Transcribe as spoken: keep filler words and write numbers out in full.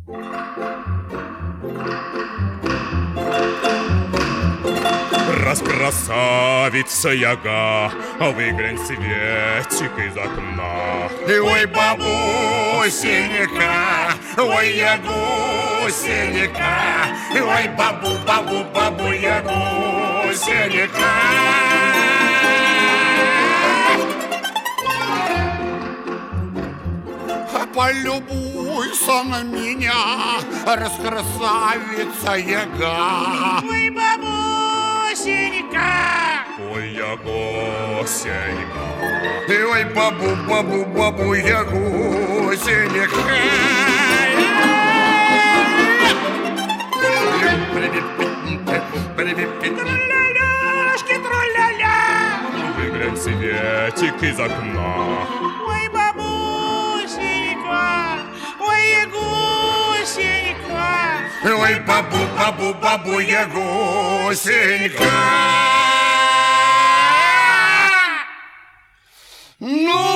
Раскрасавица яга, выглянь светик из окна. Ой, бабусенька, ой, ягусенька, ой, бабу, бабу, бабу, ягусенька. Полюбуйся на меня, раскрасавица яга. Ой, бабусенька, ой, ягусенька, ой, бабу, бабу, бабу, ягусенька. тролляляшки, тролляля. Выглянь светик из окна. Ой, бабусенька, ой, ягусенька. Ой, бабу, бабу, бабу, ягусенька. Ну!